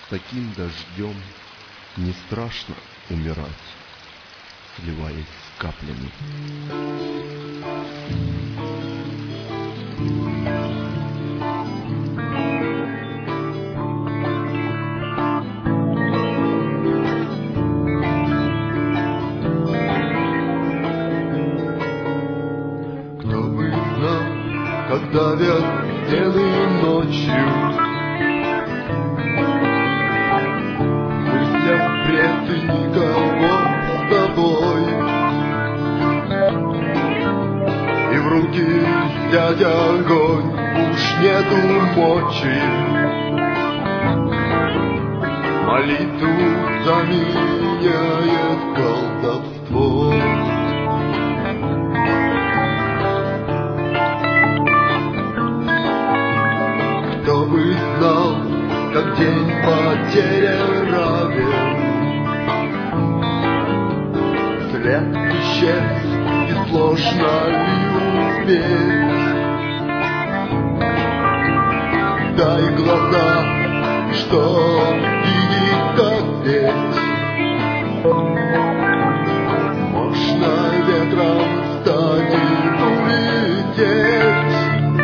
С таким дождем не страшно умирать, сливаясь с каплями. Кто бы знал, как давят стены ночью, запрет и никого с тобой, и в руки взять огонь уж нету мочи. Молитву заменяет колдовство. Кто бы знал, как день потерян равен, след исчез, и сложно ли успеть? Дай глаза, что видеть, как петь. Можно ветром станет улететь.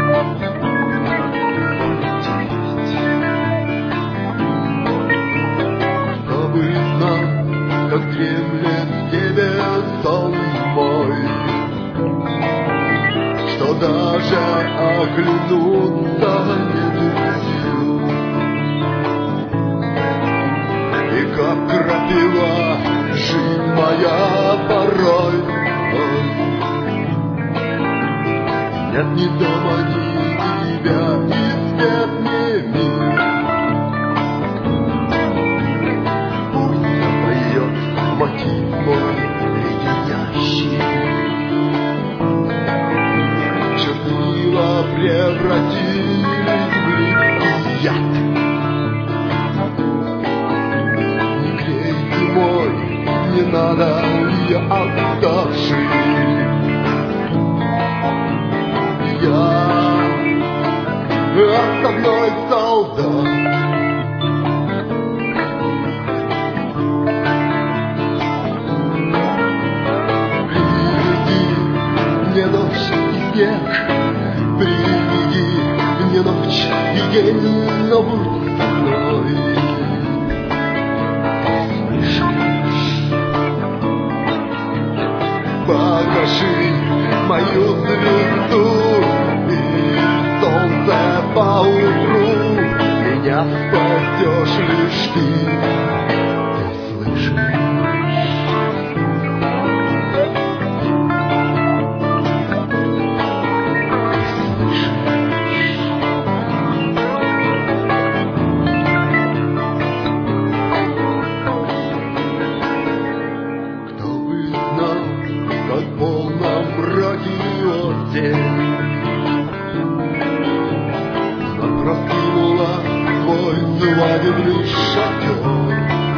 Кто бы знал, как дремлет в тебе сон мой, что даже оглянуться нет сил. И как крапива жизнь моя порой, нет ни дома, ни тебя, ни свет, ни мир. Пусть запоет мотив мой леденящий, чернила превратились в липкий яд. Не грей ты мой, не надо, я отдавший. Я отставной солдат. Приведи мне ночь и снег, приведи мне ночь и день, но будь со мной. Слышишь? Покажи мою звезду, и солнце поутру меня спасешь лишь ты. Ты слышишь? Раскинула твой свадебный шатер,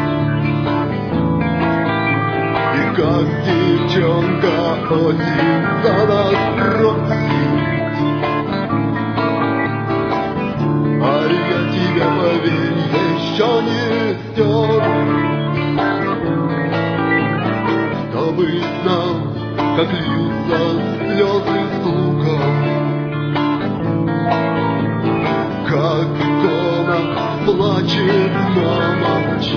и как девчонка осень за нас просит. А я тебя, поверь, еще не стер. Кто бы знал, как льются слезы с луком, как икона плачет, но молчит.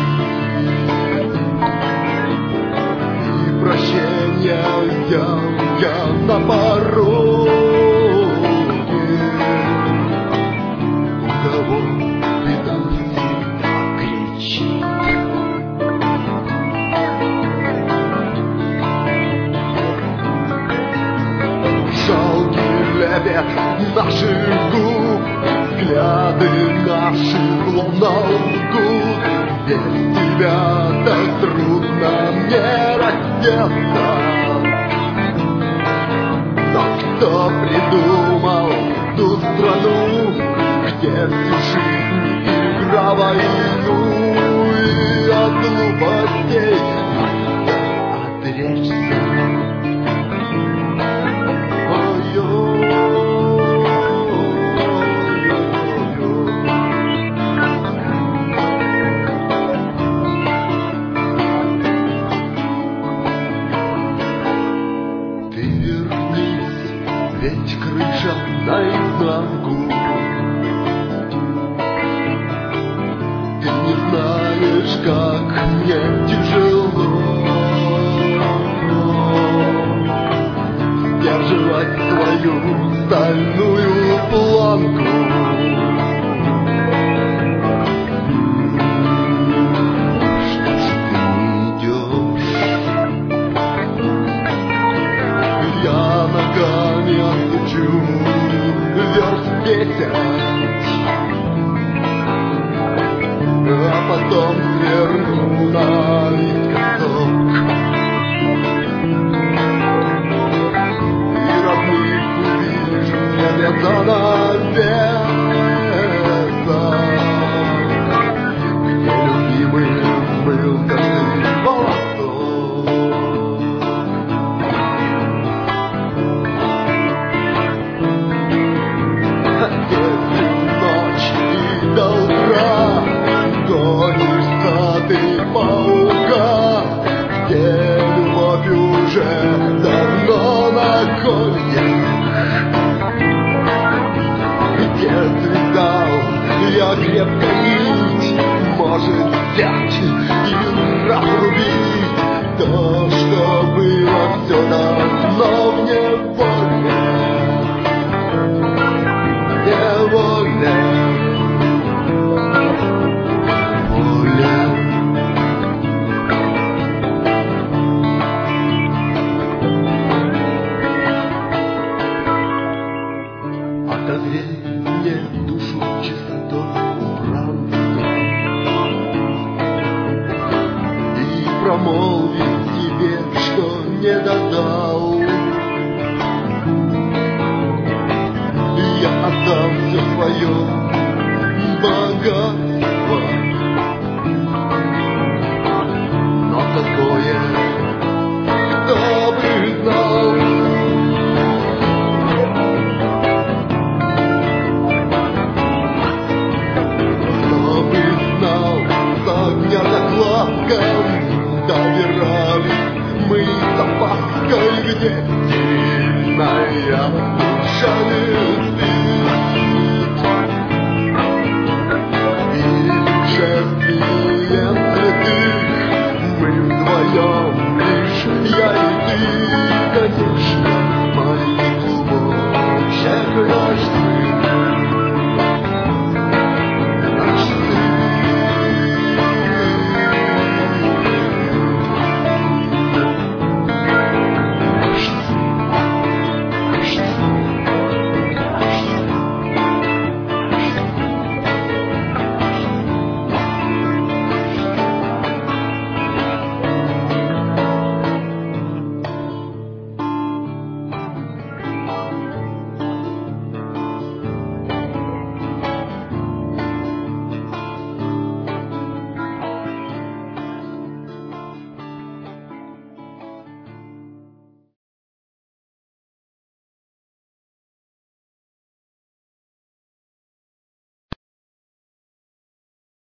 И прощения я на пороге. У кого ты там всегда кричит? Жалкий лепет наших губ, взгляды наши словно лгут. Без тебя так трудно мне раздеться. Но кто придумал ту страну, где всю жизнь игра войну, и от глупостей отречься? полянку. Ты не знаешь, как мне тяжело сдерживать свою стальную планку. Что ж ты не идешь? Я ногами отстучу верст 10, а потом сверну на наискосок. И родных увижу где-то навесом, где любимым был каждый волосок. Если ночь и до утра гонишься ты паука, где любовь уже давно на кольях, где связал я крепко нить, может взять и разрубить то, что было все давно в неволе. Неволе, воля. Отогрей мне душу чистотой убранства и промолви тебе, что не додал. Я отдам все свое богатство